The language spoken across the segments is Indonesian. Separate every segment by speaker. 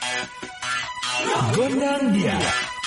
Speaker 1: Gondang dia.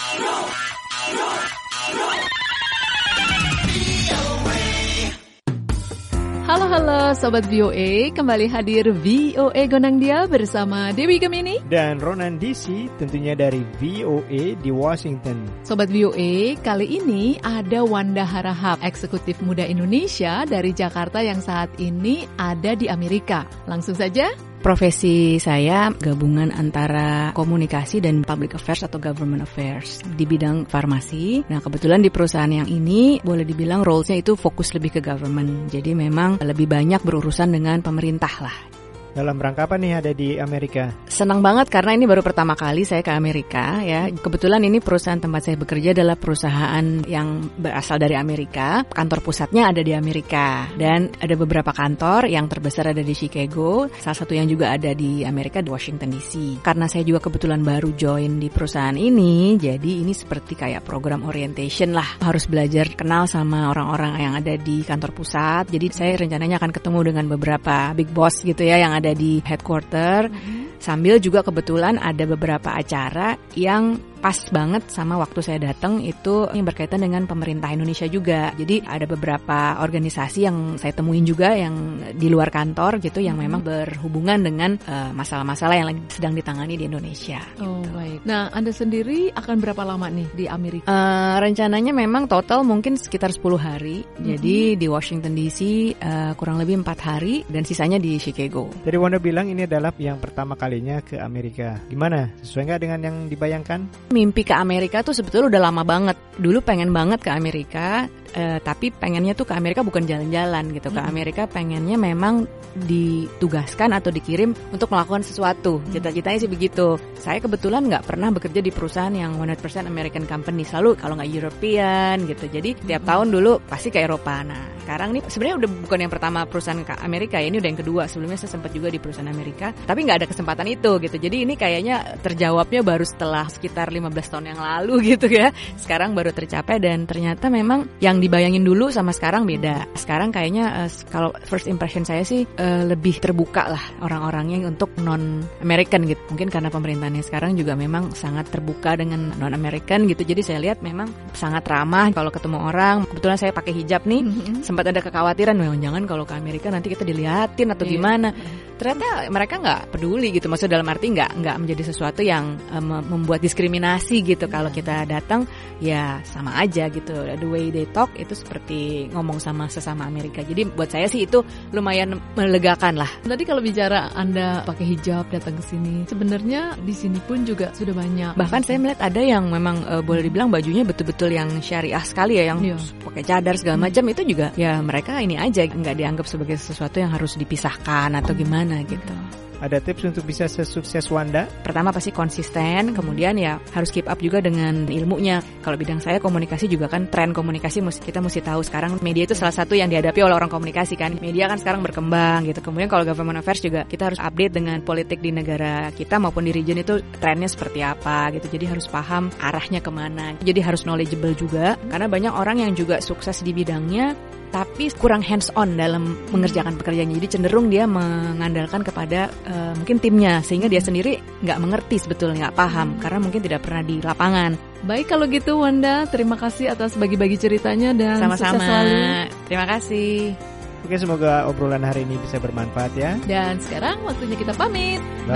Speaker 2: Halo Sobat VOA, kembali hadir VOA Gondang Dia bersama Dewi Gemini
Speaker 3: dan Ronan DC, tentunya dari VOA di Washington.
Speaker 2: Sobat VOA, kali ini ada Wanda Harahap, eksekutif muda Indonesia dari Jakarta yang saat ini ada di Amerika. Langsung saja.
Speaker 4: Profesi saya gabungan antara komunikasi dan public affairs atau government affairs di bidang farmasi. Nah, kebetulan di perusahaan yang ini boleh dibilang roles-nya itu fokus lebih ke government. Jadi memang lebih banyak berurusan dengan pemerintah lah.
Speaker 3: Dalam rangka apa nih ada di Amerika?
Speaker 4: Senang banget karena ini baru pertama kali saya ke Amerika ya. Kebetulan ini perusahaan tempat saya bekerja adalah perusahaan yang berasal dari Amerika. Kantor pusatnya ada di Amerika dan ada beberapa kantor yang terbesar ada di Chicago. Salah satu yang juga ada di Amerika di Washington DC. Karena saya juga kebetulan baru join di perusahaan ini, jadi ini seperti kayak program orientation lah. Harus belajar kenal sama orang-orang yang ada di kantor pusat. Jadi saya rencananya akan ketemu dengan beberapa big boss gitu ya yang ada di headquarter, sambil juga kebetulan ada beberapa acara yang pas banget sama waktu saya datang itu yang berkaitan dengan pemerintah Indonesia juga. Jadi ada beberapa organisasi yang saya temuin juga yang di luar kantor gitu yang memang berhubungan dengan masalah-masalah yang lagi sedang ditangani di Indonesia.
Speaker 2: Oh gitu. Baik. Nah, Anda sendiri akan berapa lama nih di Amerika?
Speaker 4: Rencananya memang total mungkin sekitar 10 hari. Jadi di Washington DC kurang lebih 4 hari dan sisanya di Chicago.
Speaker 3: Jadi Wanda bilang ini adalah yang pertama kalinya ke Amerika. Gimana? Sesuai nggak dengan yang dibayangkan?
Speaker 4: Mimpi ke Amerika tuh sebetulnya udah lama banget. Dulu pengen banget ke Amerika, tapi pengennya tuh ke Amerika bukan jalan-jalan gitu. Ke Amerika pengennya memang ditugaskan atau dikirim untuk melakukan sesuatu. Cita-citanya sih begitu. Saya kebetulan nggak pernah bekerja di perusahaan yang 100% American company. Selalu kalau nggak European gitu. Jadi tiap tahun dulu pasti ke Eropa. Nah, sekarang nih sebenarnya udah bukan yang pertama perusahaan ke Amerika ya. Ini udah yang kedua. Sebelumnya saya sempat juga di perusahaan Amerika. Tapi nggak ada kesempatan itu gitu. Jadi ini kayaknya terjawabnya baru setelah sekitar 15 tahun yang lalu gitu ya. Sekarang baru tercapai dan ternyata memang yang dibayangin dulu sama sekarang beda. Sekarang kayaknya kalau first impression saya sih lebih terbuka lah orang-orangnya untuk non-American gitu. Mungkin karena pemerintahannya sekarang juga memang sangat terbuka dengan non-American gitu. Jadi saya lihat memang sangat ramah kalau ketemu orang. Kebetulan saya pakai hijab nih. Sempat ada kekhawatiran, jangan kalau ke Amerika nanti kita dilihatin atau gimana. Ternyata mereka nggak peduli gitu. Maksudnya dalam arti nggak menjadi sesuatu yang membuat diskriminasi gitu. Kalau kita datang ya sama aja gitu. The way they talk itu seperti ngomong sama sesama Amerika. Jadi buat saya sih itu lumayan melegakan lah.
Speaker 2: Tadi kalau bicara Anda pakai hijab datang ke sini, sebenarnya di sini pun juga sudah banyak.
Speaker 4: Bahkan saya melihat ada yang memang boleh dibilang bajunya betul-betul yang syariah sekali ya, yang pakai cadar segala macam. Itu juga ya mereka ini aja nggak dianggap sebagai sesuatu yang harus dipisahkan atau gimana gitu.
Speaker 3: Ada tips untuk bisa sesukses Wanda?
Speaker 4: Pertama pasti konsisten, kemudian ya harus keep up juga dengan ilmunya. Kalau bidang saya komunikasi juga kan tren komunikasi kita mesti tahu sekarang media itu salah satu yang dihadapi oleh orang komunikasi kan. Media kan sekarang berkembang gitu. Kemudian kalau government affairs juga kita harus update dengan politik di negara kita maupun di region itu trennya seperti apa gitu. Jadi harus paham arahnya kemana. Jadi harus knowledgeable juga karena banyak orang yang juga sukses di bidangnya tapi kurang hands on dalam mengerjakan pekerjaannya. Jadi cenderung dia mengandalkan kepada mungkin timnya sehingga dia sendiri nggak mengerti sebetulnya, nggak paham karena mungkin tidak pernah di lapangan.
Speaker 2: Baik kalau gitu Wanda, terima kasih atas bagi-bagi ceritanya dan
Speaker 4: sama-sama.
Speaker 2: Sukses selalu.
Speaker 4: Terima kasih.
Speaker 3: Oke, semoga obrolan hari ini bisa bermanfaat ya.
Speaker 2: Dan sekarang waktunya kita pamit.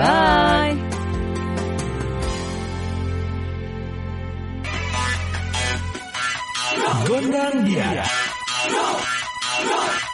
Speaker 3: Bye.
Speaker 1: Gondang dia.